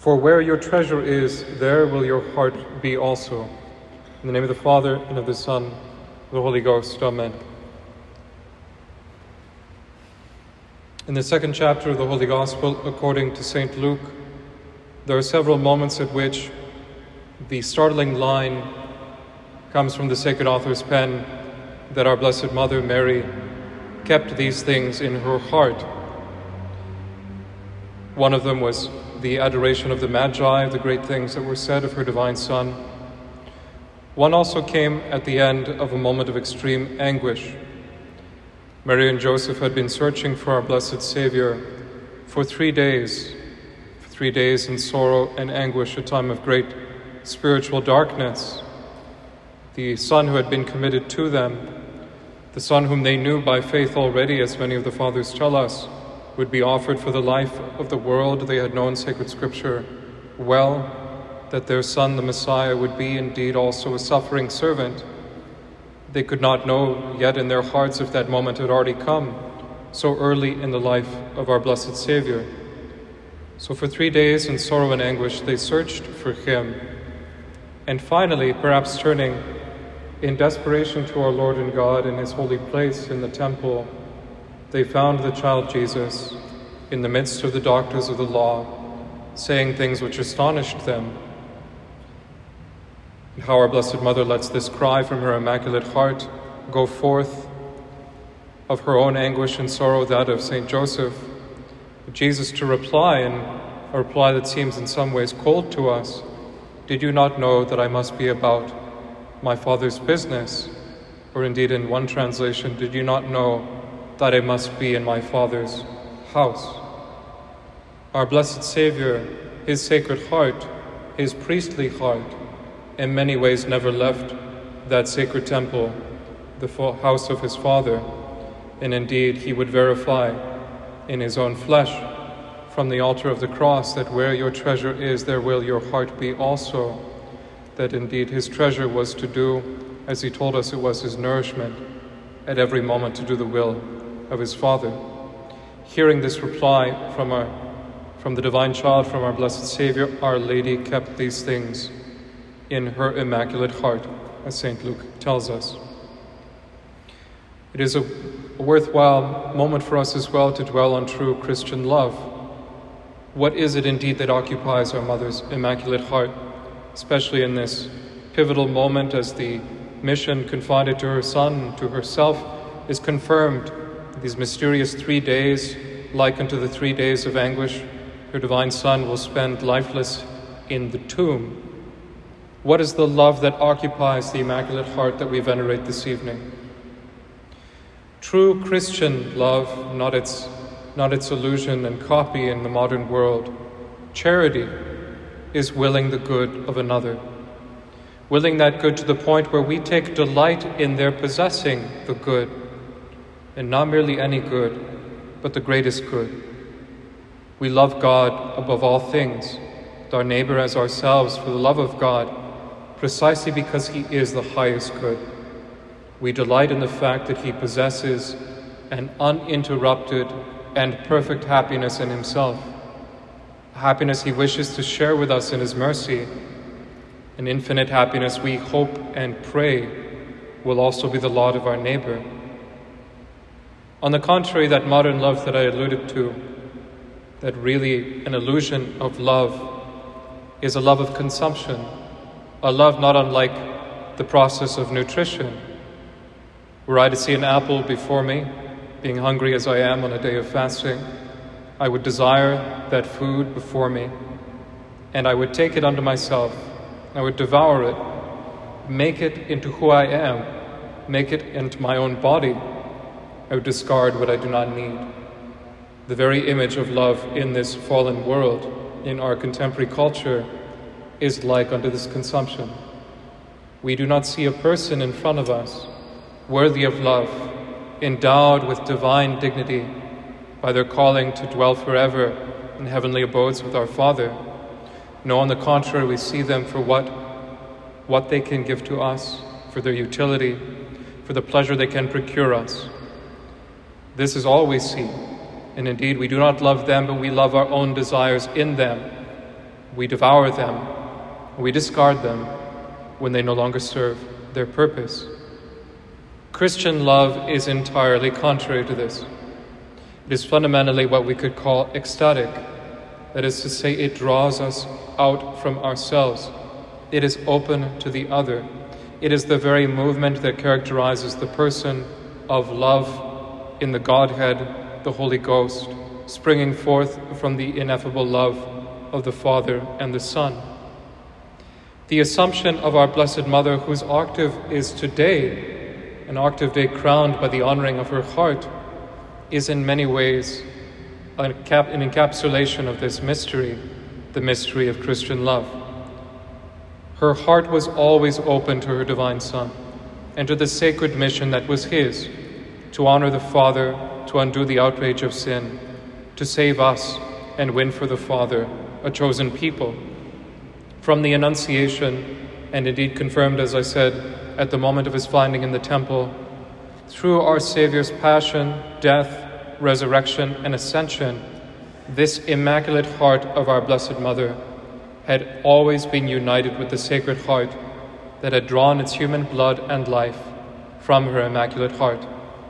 For where your treasure is, there will your heart be also. In the name of the Father, and of the Son, and of the Holy Ghost. Amen. In the second chapter of the Holy Gospel, according to St. Luke, there are several moments at which the startling line comes from the sacred author's pen that our Blessed Mother Mary kept these things in her heart. One of them was the adoration of the Magi, the great things that were said of her divine Son. One also came at the end of a moment of extreme anguish. Mary and Joseph had been searching for our Blessed Savior for 3 days. For 3 days in sorrow and anguish, a time of great spiritual darkness. The Son who had been committed to them, the Son whom they knew by faith already, as many of the Fathers tell us, would be offered for the life of the world. They had known sacred Scripture well, that their Son, the Messiah, would be indeed also a suffering servant. They could not know yet in their hearts if that moment had already come, so early in the life of our Blessed Savior. So for 3 days in sorrow and anguish, they searched for him. And finally, perhaps turning in desperation to our Lord and God in his holy place in the temple, they found the child Jesus in the midst of the doctors of the law, saying things which astonished them. And how our Blessed Mother lets this cry from her Immaculate Heart go forth of her own anguish and sorrow, that of St. Joseph, Jesus to reply, in a reply that seems in some ways cold to us. Did you not know that I must be about my Father's business? Or indeed in one translation, did you not know that I must be in my Father's house? Our Blessed Savior, his Sacred Heart, his priestly heart, in many ways never left that sacred temple, the house of his Father, and indeed he would verify in his own flesh from the altar of the cross that where your treasure is, there will your heart be also. That indeed his treasure was to do, as he told us it was his nourishment, at every moment to do the will of his Father. Hearing this reply from the divine child, from our Blessed Savior, Our Lady kept these things in her Immaculate Heart, as St. Luke tells us. It is a worthwhile moment for us as well to dwell on true Christian love. What is it indeed that occupies our Mother's Immaculate Heart, especially in this pivotal moment as the mission confided to her Son, to herself, is confirmed? These mysterious 3 days, like unto the 3 days of anguish, her divine Son will spend lifeless in the tomb. What is the love that occupies the Immaculate Heart that we venerate this evening? True Christian love, not its illusion and copy in the modern world. Charity is willing the good of another, willing that good to the point where we take delight in their possessing the good, and not merely any good, but the greatest good. We love God above all things, and our neighbor as ourselves for the love of God, precisely because he is the highest good. We delight in the fact that he possesses an uninterrupted and perfect happiness in himself, a happiness he wishes to share with us in his mercy, an infinite happiness we hope and pray will also be the lot of our neighbor. On the contrary, that modern love that I alluded to, that really an illusion of love, is a love of consumption, a love not unlike the process of nutrition. Were I to see an apple before me, being hungry as I am on a day of fasting, I would desire that food before me, and I would take it unto myself. I would devour it, make it into who I am, make it into my own body. I would discard what I do not need. The very image of love in this fallen world, in our contemporary culture, is like unto this consumption. We do not see a person in front of us worthy of love, endowed with divine dignity by their calling to dwell forever in heavenly abodes with our Father. No, on the contrary, we see them for what they can give to us, for their utility, for the pleasure they can procure us. This is all we see. And indeed, we do not love them, but we love our own desires in them. We devour them, we discard them when they no longer serve their purpose. Christian love is entirely contrary to this. It is fundamentally what we could call ecstatic. That is to say, it draws us out from ourselves. It is open to the other. It is the very movement that characterizes the person of love in the Godhead, the Holy Ghost, springing forth from the ineffable love of the Father and the Son. The Assumption of our Blessed Mother, whose octave is today, an octave day crowned by the honoring of her heart, is in many ways an encapsulation of this mystery, the mystery of Christian love. Her heart was always open to her divine Son and to the sacred mission that was his, to honor the Father, to undo the outrage of sin, to save us and win for the Father a chosen people. From the Annunciation, and indeed confirmed, as I said, at the moment of his finding in the temple, through our Saviour's passion, death, resurrection, and ascension, this Immaculate Heart of our Blessed Mother had always been united with the Sacred Heart that had drawn its human blood and life from her Immaculate Heart.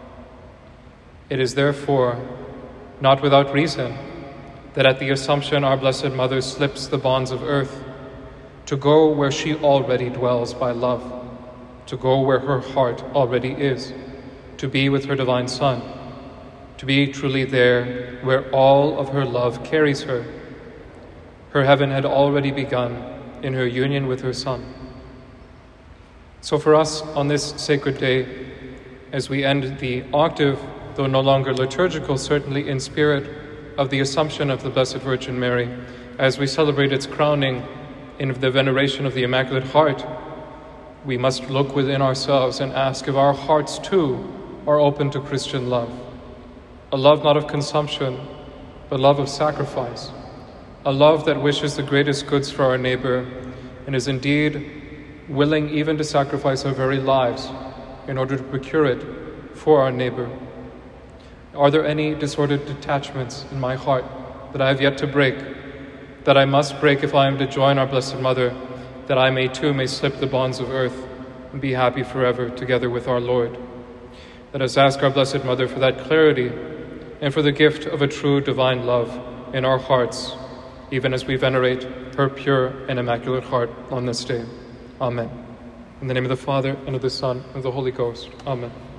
It is therefore not without reason that at the Assumption our Blessed Mother slips the bonds of earth to go where she already dwells by love, to go where her heart already is, to be with her divine Son, to be truly there where all of her love carries her. Her heaven had already begun in her union with her Son. So for us on this sacred day, as we end the octave, though no longer liturgical, certainly in spirit, of the Assumption of the Blessed Virgin Mary, as we celebrate its crowning in the veneration of the Immaculate Heart, we must look within ourselves and ask if our hearts too are open to Christian love. A love not of consumption, but love of sacrifice. A love that wishes the greatest goods for our neighbor and is indeed willing even to sacrifice our very lives in order to procure it for our neighbor. Are there any disordered detachments in my heart that I have yet to break, that I must break if I am to join our Blessed Mother, that I may slip the bonds of earth and be happy forever together with our Lord? Let us ask our Blessed Mother for that clarity and for the gift of a true divine love in our hearts, even as we venerate her pure and immaculate heart on this day. Amen. In the name of the Father, and of the Son, and of the Holy Ghost. Amen.